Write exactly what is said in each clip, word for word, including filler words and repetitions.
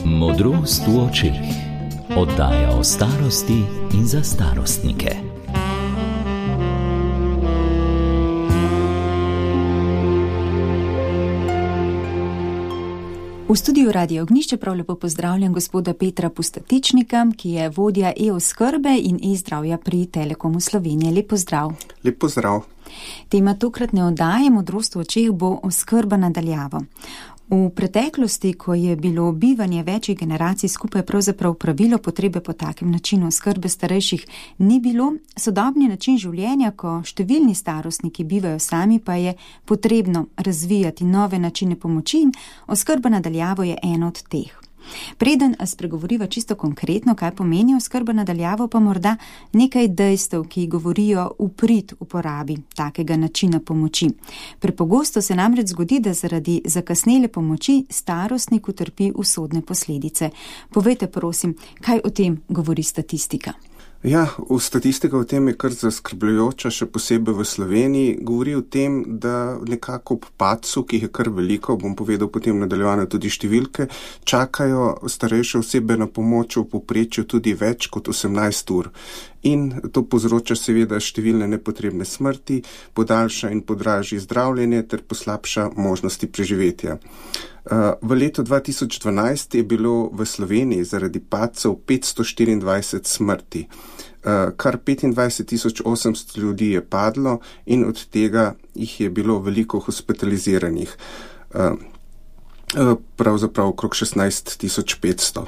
Modrost v očeh. Oddaja o starosti in za starostnike. V studiu Radia Ognjišče prav lepo pozdravljam gospoda Petra Pustatičnika, ki je vodja e-oskrbe in e-zdravja pri Telekomu Slovenije. Lep pozdrav. Lep pozdrav. Tema tokratne oddaje Modrost v očeh bo oskrba na daljavo. V preteklosti, ko je bilo bivanje večjih generacij skupaj pravzaprav pravilo, potrebe po takem načinu oskrbe starejših ni bilo, sodobni način življenja, ko številni starostniki bivajo sami, pa je potrebno razvijati nove načine pomoči in oskrba na daljavo je eno od teh. Preden spregovoriva čisto konkretno, kaj pomeni oskrba na daljavo, pa morda nekaj dejstev, ki govorijo v prid uporabi takega načina pomoči. Prepogosto se namreč zgodi, da zaradi zakasnele pomoči starostnik utrpi usodne posledice. Povejte, prosim, kaj o tem govori statistika? Ja, v statistika o tem je kar zaskrbljujoča, še posebej v Sloveniji. Govori o tem, da nekako ob padcu, ki jih je kar veliko, bom povedal potem nadaljevanje tudi številke, čakajo starejše osebe na pomoč v povprečju tudi več kot osemnajst ur. In to povzroča seveda številne nepotrebne smrti, podaljša in podraži zdravljenje ter poslabša možnosti preživetja. V letu dva tisoč dvanajst je bilo v Sloveniji zaradi padcev petsto štiriindvajset smrti. Kar petindvajset tisoč osemsto ljudi je padlo in od tega jih je bilo veliko hospitaliziranih. Pravzaprav okrog šestnajst tisoč petsto.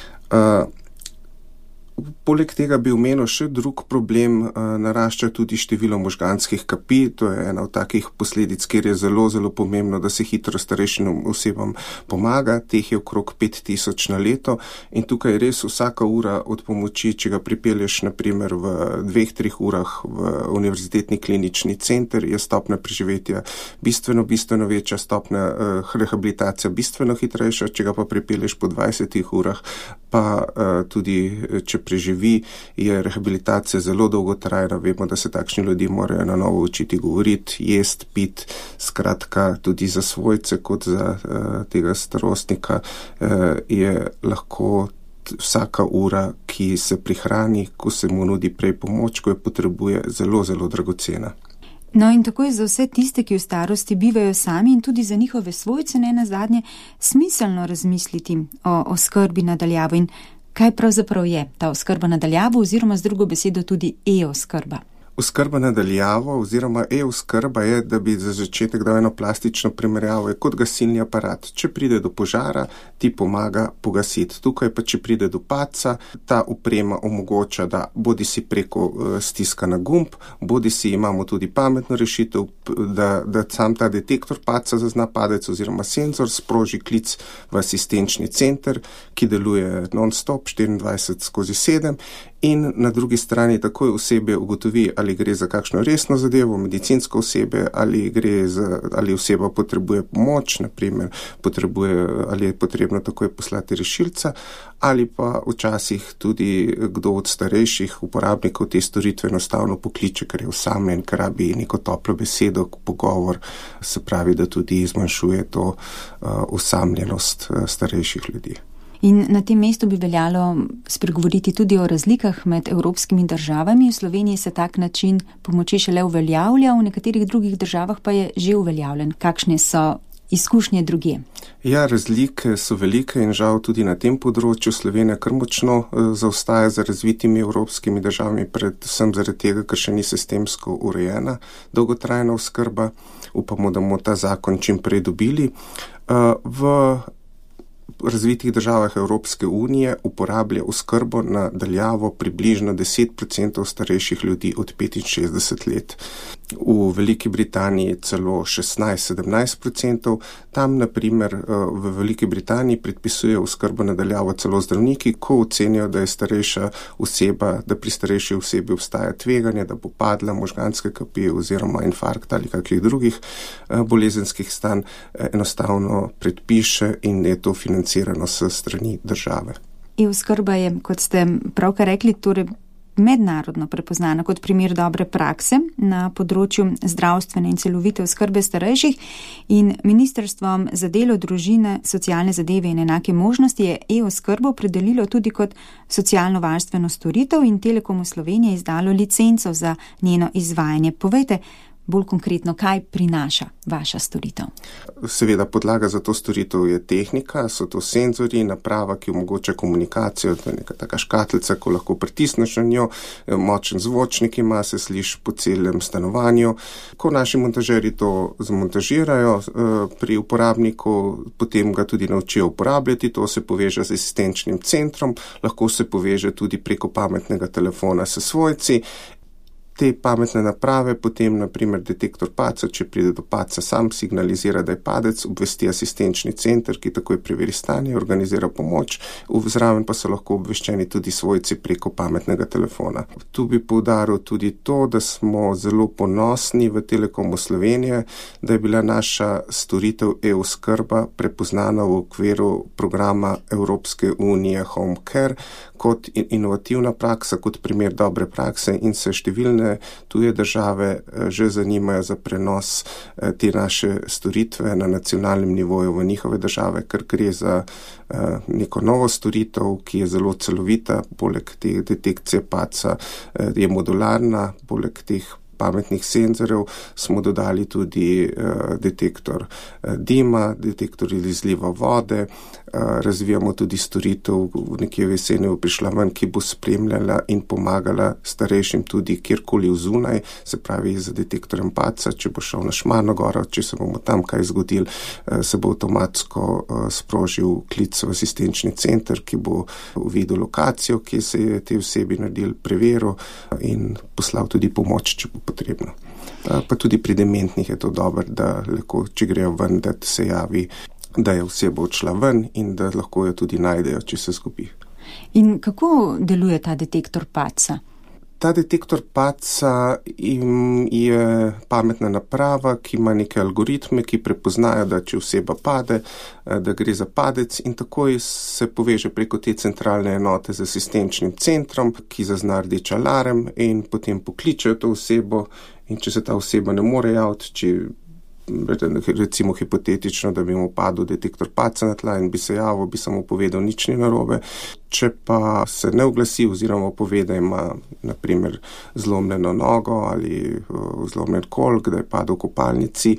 Poleg tega bi omenil še drug problem, narašča tudi število možganskih kapij. To je ena od takih posledic, kjer je zelo, zelo pomembno, da se hitro starejšim osebam pomaga. Teh je okrog pet tisoč na leto in tukaj res vsaka ura od pomoči, če ga pripelješ naprimer v dveh, treh urah v univerzitetni klinični center, je stopnja preživetja bistveno, bistveno večja, stopnja eh, rehabilitacija bistveno hitrejša, če ga pa pripelješ po dvajsetih urah, pa eh, tudi če preživi, je rehabilitacija zelo dolgotrajna. Vemo, da se takšni ljudje morajo na novo učiti govoriti, jest, pit, skratka tudi za svojce kot za uh, tega starostnika uh, je lahko vsaka ura, ki se prihrani, ko se mu nudi prej pomoč, ko jo potrebuje, zelo, zelo dragocena. No in tako je za vse tiste, ki v starosti bivajo sami in tudi za njihove svojce, ne nazadnje, smiselno razmisliti o oskrbi na daljavo. In kaj pravzaprav je ta oskrba na daljavo oziroma z drugo besedo tudi e-oskrba? Oskrba na daljavo oziroma e-oskrba je, da bi za začetek dal eno plastično primerjavo, je kot gasilni aparat. Če pride do požara, ti pomaga pogasiti. Tukaj pa, če pride do padca, ta oprema omogoča, da bodi si preko uh, stiska na gumb, bodi si imamo tudi pametno rešitev, da, da sam ta detektor padca zazna padec oziroma senzor sproži klic v asistenčni center, ki deluje non-stop štiriindvajset skozi sedem in na drugi strani takoj osebe ugotovi, ali gre za kakšno resno zadevo, medicinsko osebe, ali gre za, ali oseba potrebuje pomoč, naprimer potrebuje, ali je potrebno takoj poslati rešilca, ali pa včasih tudi kdo od starejših uporabnikov te storitve enostavno pokliče, ker je osamljen, ker rabi neko toplo besedo, pogovor, se pravi, da tudi zmanjšuje to uh, osamljenost uh, starejših ljudi. In na tem mestu bi veljalo spregovoriti tudi o razlikah med evropskimi državami. V Sloveniji se tak način pomoči šele uveljavlja, v nekaterih drugih državah pa je že uveljavljen. Kakšne so izkušnje drugje? Ja, razlike so velike in žal tudi na tem področju Slovenija kar močno zaostaja za razvitimi evropskimi državami, predvsem zaradi tega, ker še ni sistemsko urejena dolgotrajna oskrba. Upamo, da bomo ta zakon čim prej dobili. V V razvitih državah Evropske unije uporablja oskrbo na daljavo približno deset procentov starejših ljudi od petinšestdeset let. V Veliki Britaniji celo šestnajst do sedemnajst procentov. Tam, na primer, v Veliki Britaniji predpisuje oskrbo na daljavo celo zdravniki, ko ocenijo, da je starejša oseba, da pri starejši osebi obstaja tveganje, da bo padla možganske kapije oziroma infarkt ali kakih drugih bolezenskih stanj, enostavno predpiše in je to financirano s strani države. E-oskrba je, kot ste pravkar rekli, torej mednarodno prepoznana kot primer dobre prakse na področju zdravstvene in celovite oskrbe starejših in Ministrstvom za delo, družine, socialne zadeve in enake možnosti je e-oskrbo opredelilo tudi kot socialno-varstveno storitev in Telekomu Slovenije izdalo licenco za njeno izvajanje. Povejte bolj konkretno, kaj prinaša vaša storitev? Seveda podlaga za to storitev je tehnika, so to senzori, naprava, ki omogoča komunikacijo, to je neka taka škatlica, ko lahko pritisneš na njo, močen zvočnik ima, se sliši po celem stanovanju. Ko naši montažeri to zmontažirajo pri uporabniku, potem ga tudi naučijo uporabljati, to se poveže z asistenčnim centrom, lahko se poveže tudi preko pametnega telefona s svojci. Te pametne naprave potem, na primer detektor padca, če pride do padca, sam signalizira, da je padec, obvesti asistenčni center, ki takoj preveri stanje, organizira pomoč, zraven pa so lahko obveščeni tudi svojci preko pametnega telefona. Tu bi poudaril tudi to, da smo zelo ponosni v Telekomu Slovenije, da je bila naša storitev e-oskrba prepoznana v okviru programa Evropske unije Home Care kot inovativna praksa, kot primer dobre prakse in se številne tuje države že zanimajo za prenos te naše storitve na nacionalnem nivoju v njihove države, ker gre za neko novo storitev, ki je zelo celovita, poleg teh detekcije padca je modularna, poleg teh pametnih senzorjev smo dodali tudi uh, detektor uh, dima, detektor izliva vode, uh, razvijamo tudi storitev, nekje v jeseni bo prišla ven, ki bo spremljala in pomagala starejšim tudi kjerkoli vzunaj, se pravi za detektorjem padca, če bo šel na Šmarno goro, če se bomo tam kaj zgodil, uh, se bo avtomatsko uh, sprožil klic v asistenčni center, ki bo videl lokacijo, kje se je te osebi naredil, preveril uh, in poslal tudi pomoč, če bo potrebno. Pa tudi pri dementnih je to dobro, da lahko, če grejo ven, da se javi, da je oseba odšla ven in da lahko jo tudi najdejo, če se zgubi. In kako deluje ta detektor padca? Ta detektor padca je pametna naprava, ki ima neke algoritme, ki prepoznajo, da če oseba pade, da gre za padec in takoj se poveže preko te centralne enote z asistenčnim centrom, ki zazna rdeč alarm in potem pokličejo to osebo in če se ta oseba ne more javiti, če recimo hipotetično, da bi mu padel detektor padca na tla in bi se javil, bi samo povedal, nič ni narobe. Če pa se ne oglasi oziroma pove, da ima na primer zlomljeno nogo ali zlomljen kolk, da je padel v kopalnici,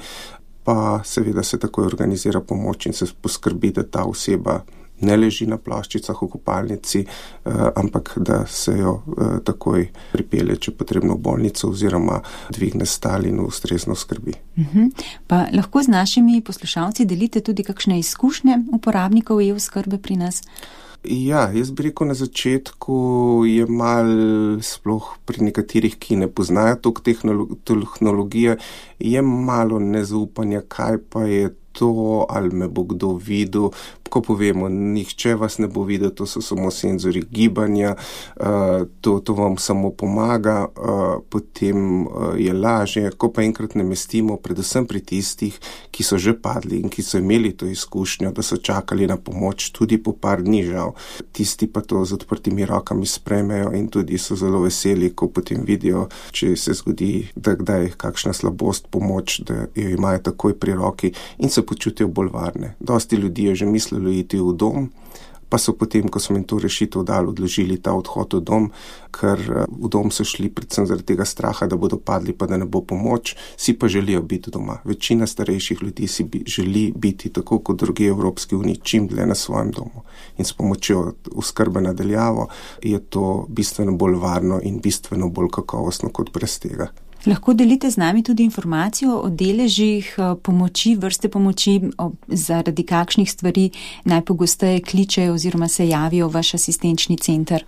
pa seveda se takoj organizira pomoč in se poskrbi, da ta oseba ne leži na ploščicah v kopalnici, eh, ampak da se jo eh, takoj pripelje, če potrebno v bolnico oziroma dvigne stal in ustrezno skrbi. Uh-huh. Pa lahko z našimi poslušalci delite tudi kakšne izkušnje uporabnikov e-oskrbe pri nas? Ja, jaz bi rekel na začetku je mal sploh pri nekaterih, ki ne poznajo tok tehnologije, je malo nezaupanja, kaj pa je to, ali me bo kdo videl. Ko povemo, nihče vas ne bo videl, to so samo senzori gibanja, uh, to, to vam samo pomaga, uh, potem uh, je lažje. Ko pa enkrat namestimo, predvsem pri tistih, ki so že padli in ki so imeli to izkušnjo, da so čakali na pomoč tudi po par dni žal. Tisti pa to z odprtimi rokami sprejmejo in tudi so zelo veseli, ko potem vidijo, če se zgodi, da kdaj kakšna slabost, pomoč, da jo imajo takoj pri roki in se počutijo bolj varne. Dosti ljudi je že mislilo iti v dom, pa so potem, ko smo jim to rešitev dali, odložili ta odhod v dom, ker v dom so šli predvsem zaradi tega straha, da bodo padli, pa da ne bo pomoč, si pa želijo biti doma. Večina starejših ljudi si bi, želi biti tako kot druge Evropske unije, čim dlje na svojem domu. In s pomočjo oskrbe nadaljavo je to bistveno bolj varno in bistveno bolj kakovostno kot brez tega. Lahko delite z nami tudi informacijo o deležih pomoči, vrste pomoči, zaradi kakšnih stvari najpogosteje kličejo oziroma se javijo v vaš asistenčni center?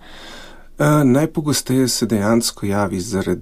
Uh, najpogosteje se dejansko javi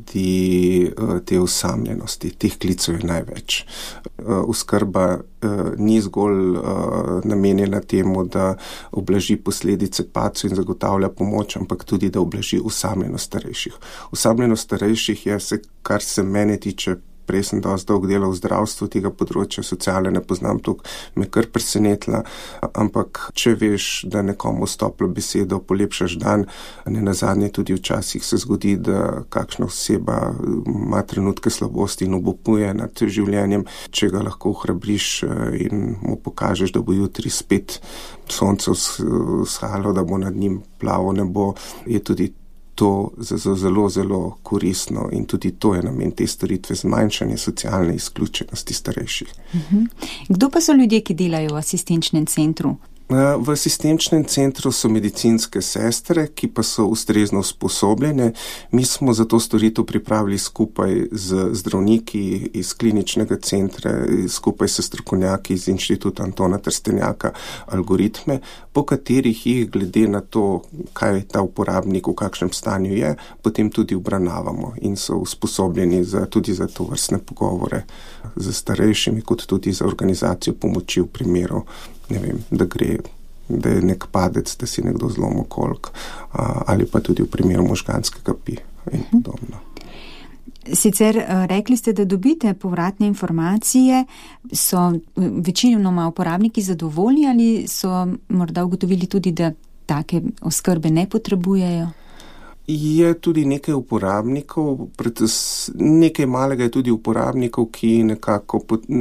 zaradi uh, te osamljenosti, teh klicev je največ. Uh, oskrba uh, ni zgolj uh, namenjena temu, da ublaži posledice padcev in zagotavlja pomoč, ampak tudi, da ublaži osamljenost starejših. Osamljenost starejših je, se, kar se mene tiče, prej sem dosti dolgo delal v zdravstvu, tega področja sociale ne poznam, toliko me kar presenetila, ampak če veš, da nekomu s toplo besedo polepšaš dan, ne nazadnje tudi včasih se zgodi, da kakšna oseba ima trenutke slabosti in obupuje nad življenjem, če ga lahko ohrabriš in mu pokažeš, da bo jutri spet sonce vzhajalo, da bo nad njim plavo nebo, je tudi to zelo, zelo koristno in tudi to je namen te storitve, zmanjšanje socialne izključenosti starejših. Uh-huh. Kdo pa so ljudje, ki delajo v asistenčnem centru? V asistenčnem centru so medicinske sestre, ki pa so ustrezno usposobljene. Mi smo za to storitev pripravili skupaj z zdravniki iz kliničnega centra, skupaj s strokovnjaki iz Inštituta Antona Trstenjaka algoritme, po katerih jih glede na to, kaj ta uporabnik v kakšnem stanju je, potem tudi obravnavamo in so usposobljeni za, tudi za to vrstne pogovore z starejšimi, kot tudi za organizacijo pomoči v primeru, ne vem, da gre, da je nek padec, da si nekdo zlomil kolk, ali pa tudi v primeru možganskega pi in podobno. Sicer rekli ste, da dobite povratne informacije, so večinoma uporabniki zadovoljni ali so morda ugotovili tudi, da take oskrbe ne potrebujejo? Je tudi nekaj uporabnikov, nekaj malega je tudi uporabnikov, ki nekako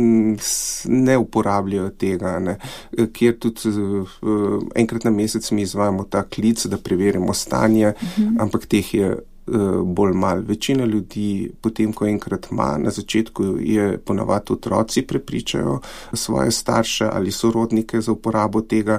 ne uporabljajo tega, ne, kjer tudi enkrat na mesec mi izvajamo ta klic, da preverimo stanje, uh-huh. ampak teh je bolj malo. Večina ljudi, potem ko enkrat ima, na začetku je ponavadi otroci prepričajo svoje starše ali sorodnike za uporabo tega.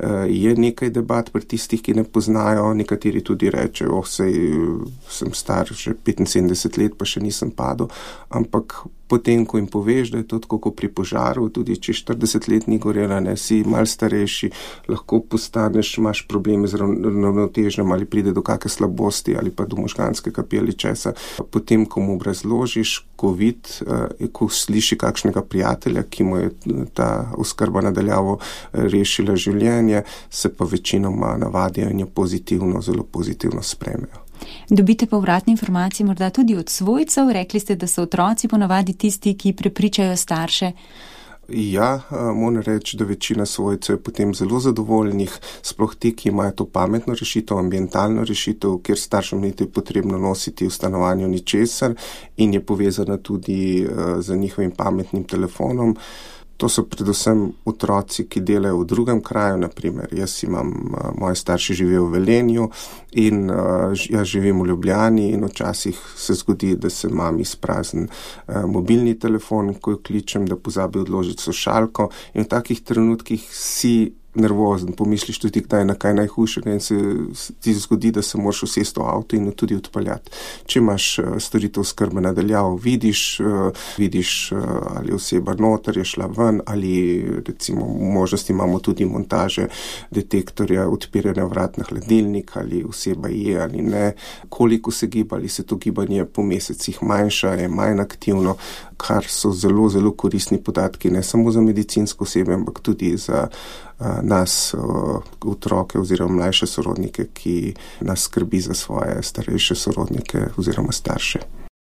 Je nekaj debat pri tistih, ki ne poznajo, nekateri tudi rečejo, oh, sej sem star že petinsedemdeset let, pa še nisem padel, ampak potem, ko jim poveš, da je to tako kot pri požaru, tudi če štirideset let ni gorela, ne, si mal starejši, lahko postaneš, imaš probleme z ravnotežjem ali pride do kakšne slabosti ali pa do možganskega pi ali česa. Potem, ko mu obrazložiš, ko vidi, ko sliši kakšnega prijatelja, ki mu je ta oskrba nadaljavo rešila življenje, se pa večinoma navadijo in jo pozitivno, zelo pozitivno sprejmejo. Dobite povratne informacije morda tudi od svojcev? Rekli ste, da so otroci ponavadi tisti, ki prepričajo starše. Ja, moram reči, da večina svojcev je potem zelo zadovoljnih, sploh ti, ki imajo to pametno rešitev, ambientalno rešitev, kjer staršem niti potrebno nositi v stanovanju ničesar in je povezana tudi z njihovim pametnim telefonom. To so predvsem otroci, ki delajo v drugem kraju, naprimer. Jaz imam, moji starši živijo v Velenju in jaz živim v Ljubljani in včasih se zgodi, da se mami izprazni mobilni telefon, ko jo kličem, da pozabi odložiti slušalko in v takih trenutkih si nervozen, pomisliš tudi, kdaj je na kaj najhujšega in se ti zgodi, da se moraš usesti v avto in tudi odpeljati. Če imaš storitev oskrbe nadaljavo, vidiš, vidiš, ali oseba noter je šla ven, ali recimo možnosti imamo tudi montaže detektorja odpiranja vrat na hladilnik, ali oseba je ali ne, koliko se giba, ali se to gibanje po mesecih manjša, je manj aktivno, kar so zelo, zelo koristni podatki, ne samo za medicinsko osebe, ampak tudi za nas, otroke oziroma mlajše sorodnike, ki nas skrbi za svoje starejše sorodnike oziroma starše.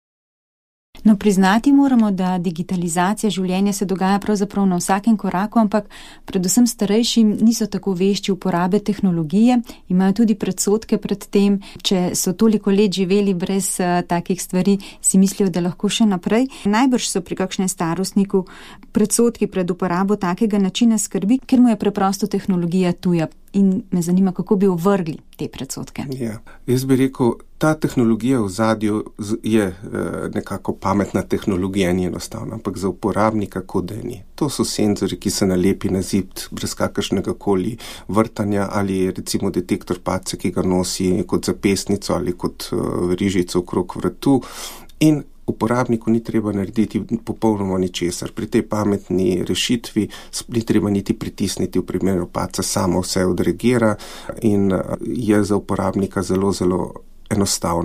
No, priznati moramo, da digitalizacija življenja se dogaja pravzaprav na vsakem koraku, ampak predvsem starejši niso tako vešči uporabe tehnologije, imajo tudi predsodke pred tem, če so toliko let živeli brez uh, takih stvari, si mislijo, da lahko še naprej. Najbrž so pri kakšnem starostniku predsodki pred uporabo takega načina skrbi, ker mu je preprosto tehnologija tuja. In me zanima, kako bi ovrgli te predsodke. Ja, jaz bi rekel, ta tehnologija v zadju je nekako pametna tehnologija, ni enostavna, ampak za uporabnika kot da ni. To so senzori, ki se nalepi na zib brez kakršnega koli vrtanja ali recimo detektor padca, ki ga nosi kot zapestnico ali kot verižico okrog vratu in uporabniku ni treba narediti popolnoma ničesar. Pri tej pametni rešitvi ni treba niti pritisniti v primeru padca, samo vse odreagira in je za uporabnika zelo, zelo enostavna.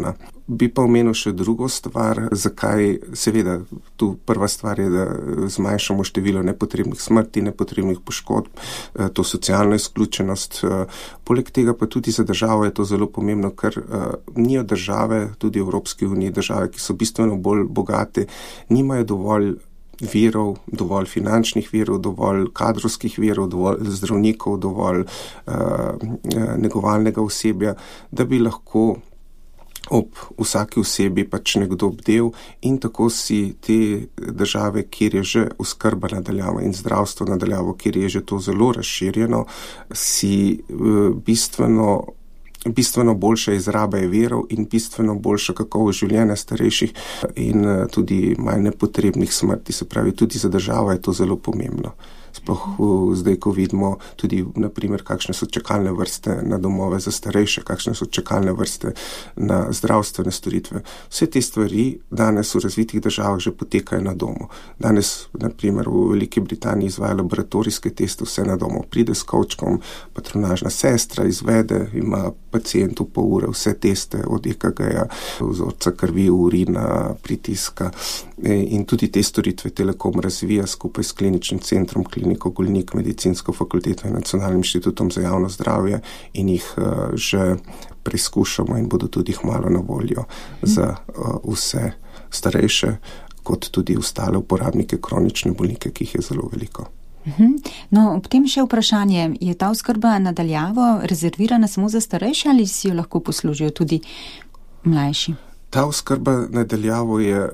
Bi pa omenil še drugo stvar, zakaj, seveda, tu prva stvar je, da zmanjšamo število nepotrebnih smrti, nepotrebnih poškodb, to socialno izključenost. Poleg tega pa tudi za državo je to zelo pomembno, ker nijo države, tudi Evropske unije, države, ki so bistveno bolj bogate, nimajo dovolj virov, dovolj finančnih virov, dovolj kadrovskih virov, dovolj zdravnikov, dovolj uh, negovalnega osebja, da bi lahko ob vsaki osebi pač nekdo bdel in tako si te države, kjer je že oskrba nadaljavo in zdravstvo nadaljavo, kjer je že to zelo razširjeno, si uh, bistveno bistveno boljša izraba virov in bistveno boljša kakovost življenja starejših in tudi manj nepotrebnih smrti. Se pravi, tudi za državo je to zelo pomembno. Sploh zdaj, ko vidimo tudi, naprimer, kakšne so čakalne vrste na domove za starejše, kakšne so čakalne vrste na zdravstvene storitve. Vse te stvari danes v razvitih državah že potekajo na domu. Danes, naprimer, v Veliki Britaniji izvaja laboratorijske teste vse na domu. Pride s kovčkom patronažna sestra, izvede, ima pacient v pol ure vse teste od E K G-ja, vzorca krvi, urina, pritiska in tudi te storitve Telekom razvija skupaj s kliničnim centrom, kliniko Golnik, medicinsko fakulteto in Nacionalnim inštitutom za javno zdravje in jih uh, že preizkušamo in bodo tudi malo na voljo za uh, vse starejše, kot tudi ostale uporabnike, kronične bolnike, ki jih je zelo veliko. No, ob tem še vprašanje, je ta oskrba nadaljavo rezervirana samo za starejše ali si jo lahko poslužijo tudi mlajši? Ta oskrba nadaljavo je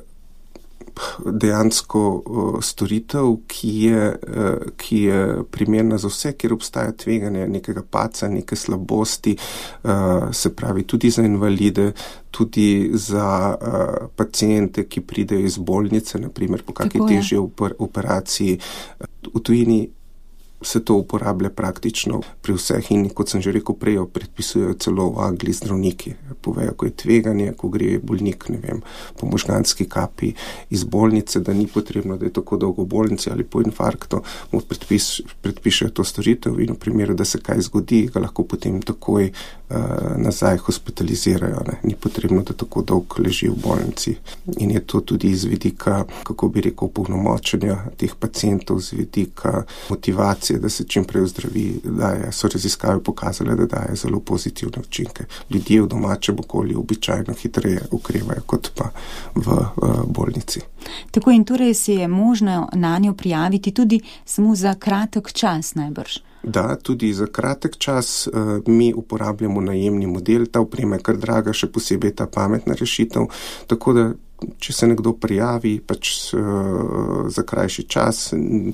dejansko uh, storitev, ki je, uh, ki je primerna za vse, kjer obstaja tveganje nekega paca, neke slabosti, uh, se pravi tudi za invalide, tudi za uh, pacijente, ki pridejo iz bolnice, naprimer po kakšni težji oper- operaciji. V tujini se to uporablja praktično pri vseh in, kot sem že rekel prej, predpisujejo celo v Angliji zdravniki. Povejo, ko je tveganje, ko gre bolnik, ne vem, po možganski kapi iz bolnice, da ni potrebno, da je tako dolgo v bolnici ali po infarktu, mu predpis, predpišejo to storitev in v primeru, da se kaj zgodi, ga lahko potem takoj uh, nazaj hospitalizirajo. Ne. Ni potrebno, da tako dolgo leži v bolnici. In je to tudi iz vidika, kako bi rekel, polnomočenja teh pacientov, z vidika motivacije, da se čim prej zdravi, da so raziskave pokazale, da daje zelo pozitivne učinke. Ljudje v domačem okolju običajno hitreje ukrevajo kot pa v uh, bolnici. Tako in torej se je možno na njo prijaviti tudi samo za kratek čas najbrž. Da, tudi za kratek čas uh, mi uporabljamo najemni model, ta oprema je kar draga, še posebej ta pametna rešitev, tako da če se nekdo prijavi pač uh, za krajši čas,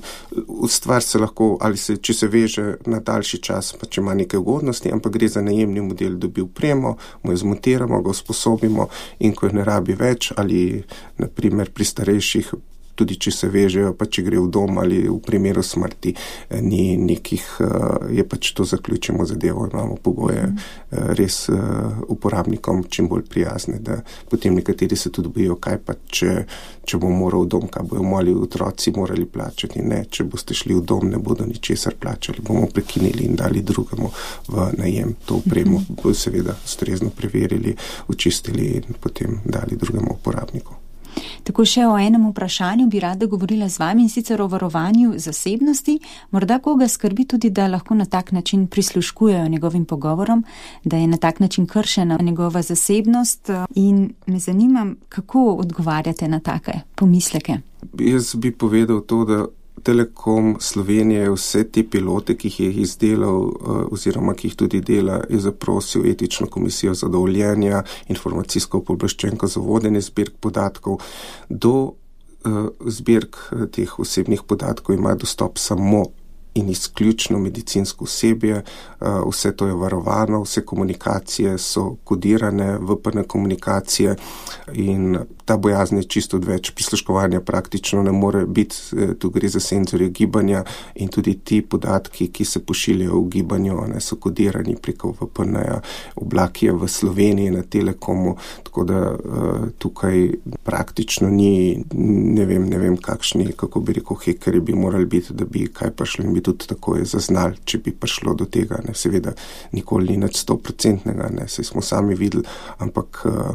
stvar se lahko, ali se, če se veže na daljši čas, pa če ima neke ugodnosti, ampak gre za najemni model, dobi opremo, mu jo zmontiramo, ga usposobimo in ko jo ne rabi več, ali naprimer pri starejših, tudi če se vežejo, pa če gre v dom ali v primeru smrti, ni nekih, je pač to zaključimo zadevo, imamo pogoje res uporabnikom čim bolj prijazne, da potem nekateri se tudi bojijo, kaj pa, če, če bo moral v dom, kaj bojo mali otroci morali plačati, ne, če boste šli v dom, ne bodo ničesar plačali, bomo prekinili in dali drugemu v najem to opremo, seveda ustrezno preverili, očistili in potem dali drugemu uporabniku. Tako še o enem vprašanju bi rada govorila z vami in sicer o varovanju zasebnosti. Morda koga skrbi tudi, da lahko na tak način prisluškujejo njegovim pogovorom, da je na tak način kršena njegova zasebnost in me zanima, kako odgovarjate na take pomisleke. Jaz bi povedal to, da Telekom Slovenije vse te pilote, ki jih je izdelal oziroma ki jih tudi dela, je zaprosil etično komisijo za dovoljenja, informacijsko pooblaščenko za vodenje zbirk podatkov. Do uh, zbirk teh osebnih podatkov ima dostop samo in izključno medicinsko osebje, vse to je varovano, vse komunikacije so kodirane, V P N komunikacije in ta bojazen je čisto odveč. Prisluškovanja praktično ne more biti, tu gre za senzorje gibanja in tudi ti podatki, ki se pošiljajo v gibanju, ne, so kodirani preko V P N-ja, oblak je v Sloveniji na Telekomu, tako da tukaj praktično ni, ne vem, ne vem kakšni, kako bi rekel, hekerji bi morali biti, da bi kaj prišli in bi tudi tako je zaznali, če bi prišlo do tega, ne, seveda nikoli ni nič stoprocentnega, ne, saj smo sami videli, ampak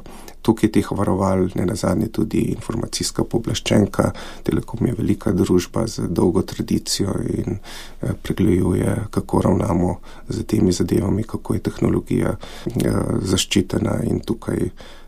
Tukaj je teh varoval, ne nazadnje tudi informacijska pooblaščenka. Telekom je velika družba z dolgo tradicijo in pregleduje, kako ravnamo z temi zadevami, kako je tehnologija zaščitena, in tukaj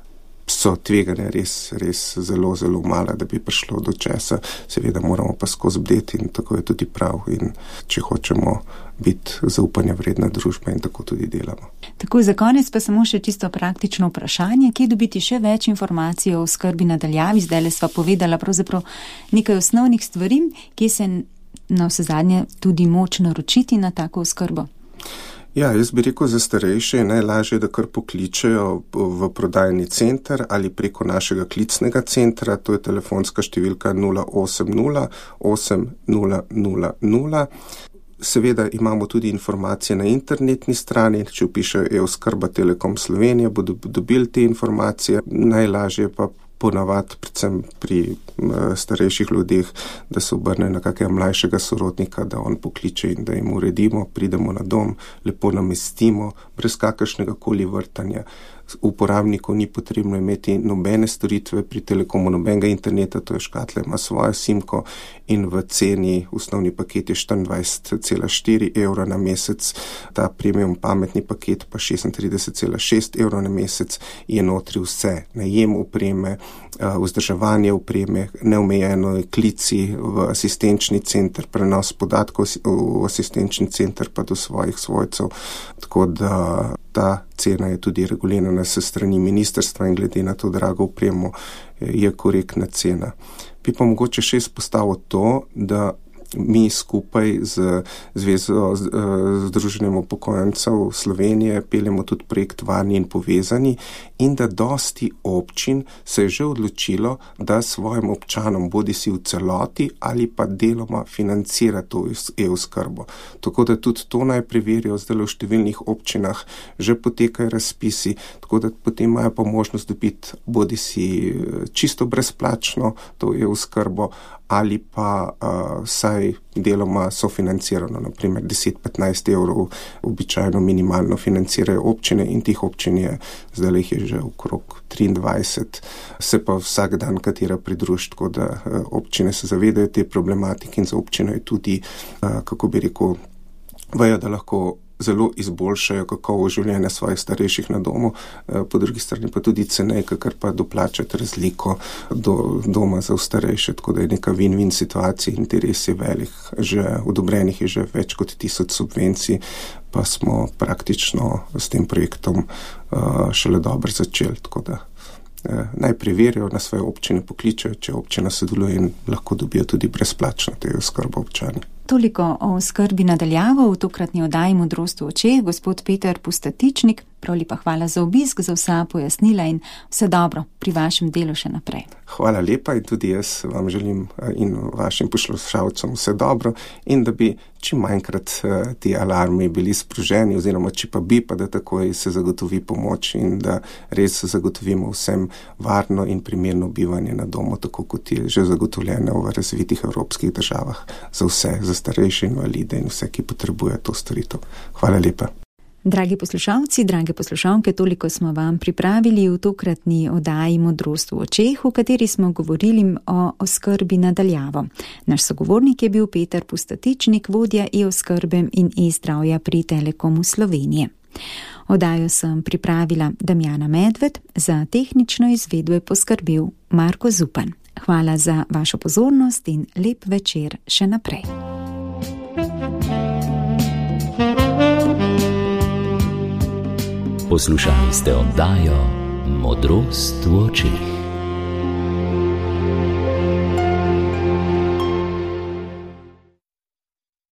so tvegane res, res zelo, zelo mala, da bi prišlo do česa. Seveda moramo pa skozi bdeti in tako je tudi prav, in če hočemo biti zaupanja vredna družba, in tako tudi delamo. Tako, za konec pa samo še čisto praktično vprašanje, kje dobiti še več informacij o oskrbi na daljavi. Zdajle sva povedala pravzaprav nekaj osnovnih stvari, kje se na vse zadnje tudi moč naročiti na tako oskrbo. Ja, jaz bi rekel, za starejše je najlažje, da kar pokličejo v prodajni center ali preko našega klicnega centra, to je telefonska številka nula osem nula osem nula nula nula. Seveda imamo tudi informacije na internetni strani, če vpišejo e-oskrba Telekom Slovenije, bodo dobili te informacije. Najlažje pa ponavadi, predvsem pri starejših ljudeh, da se obrne na kakega mlajšega sorodnika, da on pokliče in da jim uredimo, pridemo na dom, lepo namestimo, brez kakršnega koli vrtanja. Uporabniku ni potrebno imeti nobene storitve pri Telekomu, nobenega interneta, to je škatle, ima svojo simko, in v ceni osnovni paket je štiriindvajset cela štiri evra na mesec, ta premium pametni paket pa šestintrideset cela šest evra na mesec, je notri vse, najem opreme, vzdrževanje opreme, neomejeno klici v asistenčni center, prenos podatkov v asistenčni center pa do svojih svojcev, tako da ta cena je tudi regulirana s strani ministrstva in glede na to drago opremo je korektna cena. Bi pa mogoče še izpostavil to, da mi skupaj z Zvezo Združenjem upokojencev Slovenije peljemo tudi projekt Varni in povezani, in da dosti občin se je že odločilo, da svojim občanom bodisi v celoti ali pa deloma financira to e-oskrbo. Tako da tudi to naj preverijo, zdaj v številnih občinah že potekajo razpisi, tako da potem imajo pa možnost dobiti bodisi čisto brezplačno to e-oskrbo ali pa uh, vsaj deloma sofinancirano, naprimer deset do petnajst evrov običajno minimalno financirajo občine, in tih občin je, zdaj jih je že okrog triindvajset, se pa vsak dan katera pridruži, tako da uh, občine se zavedajo te problematike, in za občino je tudi, uh, kako bi rekel, vejo, da lahko zelo izboljšajo kakovost življenja svojih starejših na domu, po drugi strani pa tudi cenejka, ker pa doplačati razliko do doma za starejše, tako da je neka win-win situacija, interes je velik, že odobrenih je že več kot tisoč subvencij, pa smo praktično s tem projektom šele dobro začeli, tako da naj preverijo, na svoje občine pokličajo, če občina sodeluje, in lahko dobijo tudi brezplačno te oskrbo občani. Toliko o oskrbi na daljavo v tokratni oddaji Modrost v očeh. Gospod Peter Pustatičnik, prav lepa hvala za obisk, za vsa pojasnila in vse dobro pri vašem delu še naprej. Hvala lepa, in tudi jaz vam želim in vašim poslušalcem vse dobro, in da bi čim manjkrat ti alarmi bili sproženi, oziroma če pa bi, pa da takoj se zagotovi pomoč in da res zagotovimo vsem varno in primerno bivanje na domu, tako kot je že zagotovljeno v razvitih evropskih državah za vse, za starejše invalide in vse, ki potrebuje to storitev. Hvala lepa. Dragi poslušalci, drage poslušalke, toliko smo vam pripravili v tokratni oddaji Modrost v očeh, v kateri smo govorili o oskrbi na daljavo. Naš sogovornik je bil Peter Pustatičnik, vodja e-oskrbe in e-zdravja pri Telekomu Slovenije. Oddajo sem pripravila Damjana Medved, za tehnično izvedbo je poskrbel Marko Zupan. Hvala za vašo pozornost in lep večer še naprej. Poslušali ste oddajo Modrost v očeh.